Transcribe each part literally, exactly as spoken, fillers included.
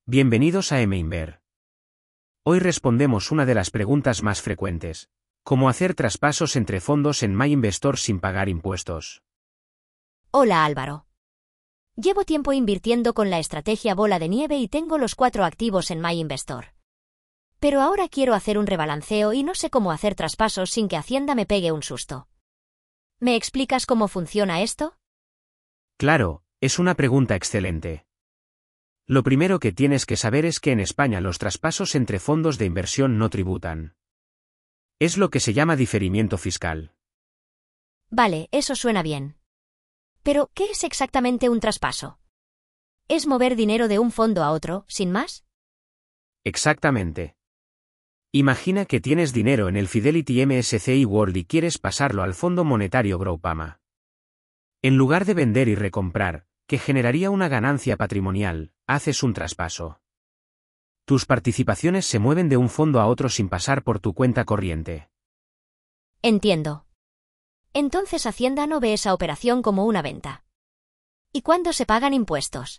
Bienvenidos a Emainver. Hoy respondemos una de las preguntas más frecuentes: ¿cómo hacer traspasos entre fondos en MyInvestor sin pagar impuestos? Hola Álvaro. Llevo tiempo invirtiendo con la estrategia bola de nieve y tengo los cuatro activos en MyInvestor. Pero ahora quiero hacer un rebalanceo y no sé cómo hacer traspasos sin que Hacienda me pegue un susto. ¿Me explicas cómo funciona esto? Claro, es una pregunta excelente. Lo primero que tienes que saber es que en España los traspasos entre fondos de inversión no tributan. Es lo que se llama diferimiento fiscal. Vale, eso suena bien. Pero, ¿qué es exactamente un traspaso? ¿Es mover dinero de un fondo a otro, sin más? Exactamente. Imagina que tienes dinero en el Fidelity M S C I World y quieres pasarlo al Fondo Monetario Groupama. En lugar de vender y recomprar, que generaría una ganancia patrimonial, haces un traspaso. Tus participaciones se mueven de un fondo a otro sin pasar por tu cuenta corriente. Entiendo. Entonces Hacienda no ve esa operación como una venta. ¿Y cuándo se pagan impuestos?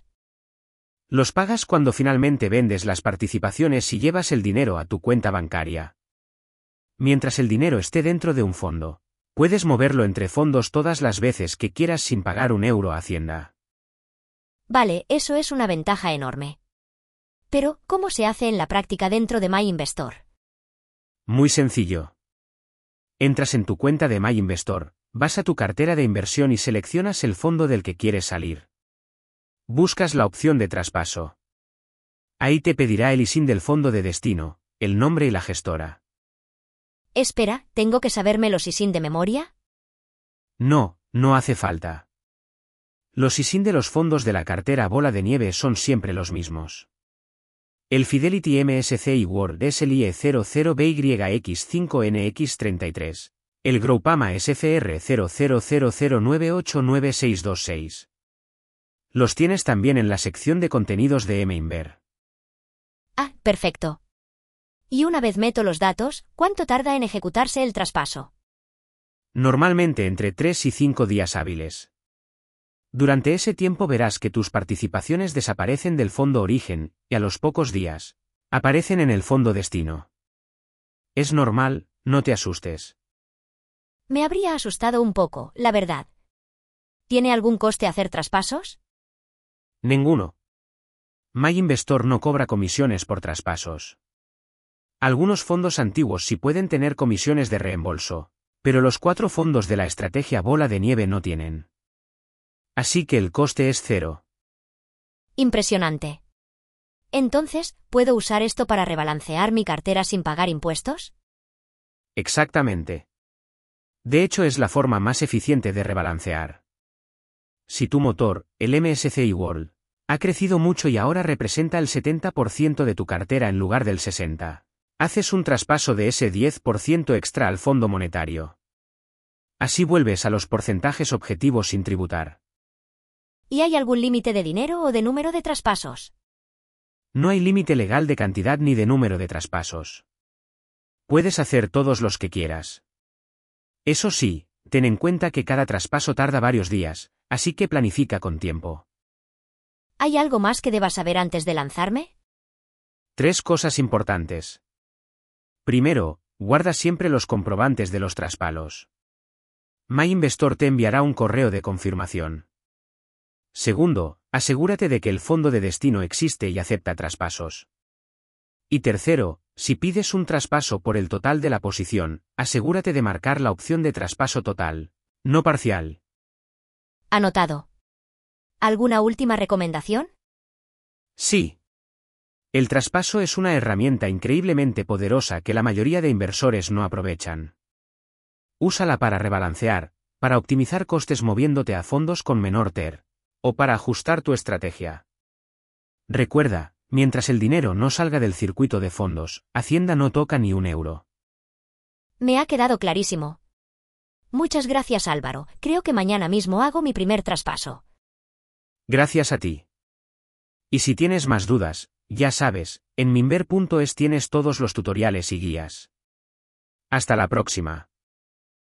Los pagas cuando finalmente vendes las participaciones y llevas el dinero a tu cuenta bancaria. Mientras el dinero esté dentro de un fondo, puedes moverlo entre fondos todas las veces que quieras sin pagar un euro a Hacienda. Vale, eso es una ventaja enorme. Pero, ¿cómo se hace en la práctica dentro de MyInvestor? Muy sencillo. Entras en tu cuenta de MyInvestor, vas a tu cartera de inversión y seleccionas el fondo del que quieres salir. Buscas la opción de traspaso. Ahí te pedirá el I S I N del fondo de destino, el nombre y la gestora. Espera, ¿tengo que saberme los I S I N de memoria? No, no hace falta. Los I S I N de los fondos de la cartera bola de nieve son siempre los mismos. El Fidelity M S C I World es el I E cero cero B Y X cinco N X treinta y tres, el Groupama S F R cero cero cero cero nueve ocho nueve seis dos seis. Los tienes también en la sección de contenidos de Emainver. Ah, perfecto. Y una vez meto los datos, ¿cuánto tarda en ejecutarse el traspaso? Normalmente entre tres y cinco días hábiles. Durante ese tiempo verás que tus participaciones desaparecen del fondo origen, y a los pocos días, aparecen en el fondo destino. Es normal, no te asustes. Me habría asustado un poco, la verdad. ¿Tiene algún coste hacer traspasos? Ninguno. MyInvestor no cobra comisiones por traspasos. Algunos fondos antiguos sí pueden tener comisiones de reembolso, pero los cuatro fondos de la estrategia bola de nieve no tienen. Así que el coste es cero. Impresionante. Entonces, ¿puedo usar esto para rebalancear mi cartera sin pagar impuestos? Exactamente. De hecho es la forma más eficiente de rebalancear. Si tu motor, el M S C I World, ha crecido mucho y ahora representa el setenta por ciento de tu cartera en lugar del sesenta por ciento, haces un traspaso de ese diez por ciento extra al fondo monetario. Así vuelves a los porcentajes objetivos sin tributar. ¿Y hay algún límite de dinero o de número de traspasos? No hay límite legal de cantidad ni de número de traspasos. Puedes hacer todos los que quieras. Eso sí, ten en cuenta que cada traspaso tarda varios días, así que planifica con tiempo. ¿Hay algo más que deba saber antes de lanzarme? Tres cosas importantes. Primero, guarda siempre los comprobantes de los traspasos. MyInvestor te enviará un correo de confirmación. Segundo, asegúrate de que el fondo de destino existe y acepta traspasos. Y tercero, si pides un traspaso por el total de la posición, asegúrate de marcar la opción de traspaso total, no parcial. Anotado. ¿Alguna última recomendación? Sí. El traspaso es una herramienta increíblemente poderosa que la mayoría de inversores no aprovechan. Úsala para rebalancear, para optimizar costes moviéndote a fondos con menor T E R, o para ajustar tu estrategia. Recuerda, mientras el dinero no salga del circuito de fondos, Hacienda no toca ni un euro. Me ha quedado clarísimo. Muchas gracias Álvaro, creo que mañana mismo hago mi primer traspaso. Gracias a ti. Y si tienes más dudas, ya sabes, en minver punto es tienes todos los tutoriales y guías. Hasta la próxima.